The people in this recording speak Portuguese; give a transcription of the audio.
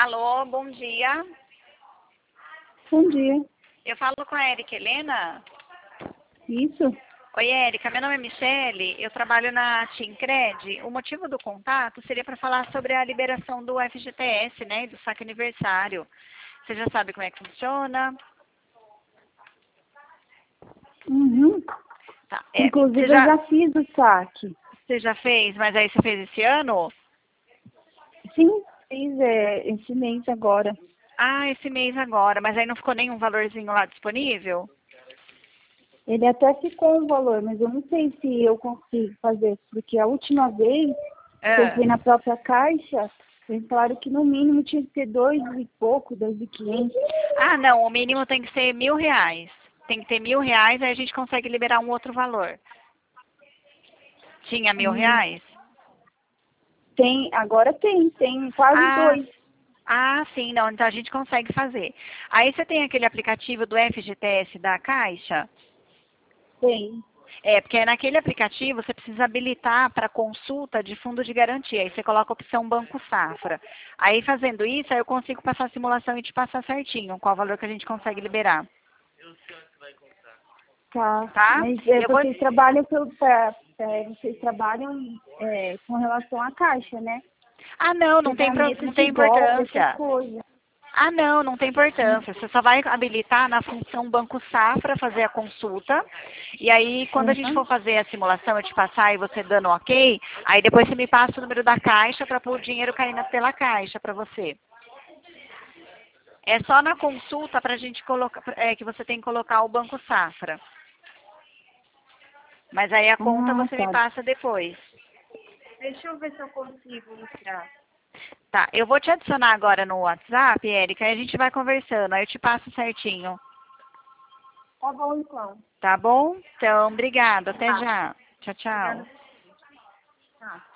Alô, bom dia. Bom dia. Eu falo com a Érica Helena. Isso? Oi, Érica, meu nome é Michele, eu trabalho na Timcred. O motivo do contato seria para falar sobre a liberação do FGTS, né, do saque aniversário. Você já sabe como é que funciona? Uhum. Tá. Inclusive, eu já fiz o saque. Você já fez, mas aí você fez esse ano? Sim, fiz esse mês agora. Ah, esse mês agora, mas aí não ficou nenhum valorzinho lá disponível? Ele até ficou um valor, mas eu não sei se eu consigo fazer, porque a última vez que eu fui na própria Caixa, eles falaram que no mínimo tinha que ter 2 e pouco, 2.500. Ah, não, o mínimo tem que ser R$ 1.000. Tem que ter R$ 1.000, aí a gente consegue liberar um outro valor. Tinha R$ 1.000? Agora tem quase Ah, 2. sim, não, então a gente consegue fazer. Aí você tem aquele aplicativo do FGTS da Caixa? Tem. Porque naquele aplicativo você precisa habilitar para consulta de fundo de garantia. Aí você coloca a opção Banco Safra. Aí fazendo isso, aí eu consigo passar a simulação e te passar certinho qual o valor que a gente consegue liberar. Tá. Tá? Mas Eu vou... vocês trabalham com relação à Caixa, né? Ah, não, não tem, Pagamento não de tem golpe, essas importância. coisas. Ah, não, não tem importância. Você só vai habilitar na função Banco Safra fazer a consulta. E aí, quando a gente Uhum. for fazer a simulação, eu te passar e você dando ok, aí depois você me passa o número da caixa para pôr o dinheiro caindo pela caixa para você. É só na consulta para a gente colocar, que você tem que colocar o Banco Safra. Mas aí a conta Ah, você me tá. passa depois. Deixa eu ver se eu consigo entrar. Tá, eu vou te adicionar agora no WhatsApp, Érica, e a gente vai conversando. Aí eu te passo certinho. Tá bom, então. Tá bom? Então, obrigada. Até Tá. já. Tchau, tchau. Obrigada. Tá.